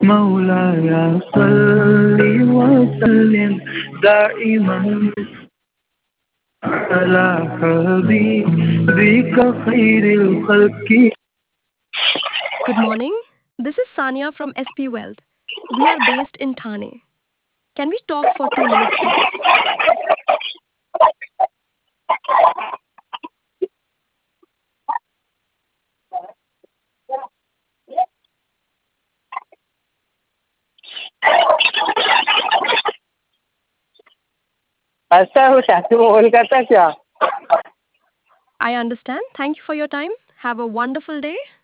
مولاي صل وسلم دائما على حبيبك خير الخلق. Good morning. This is Sania from SP Wealth. We are based in Thane. Can we talk for 2 minutes, please? अच्छा वो शादी में phone करता क्या I understand. Thank you for your time. Have a wonderful day.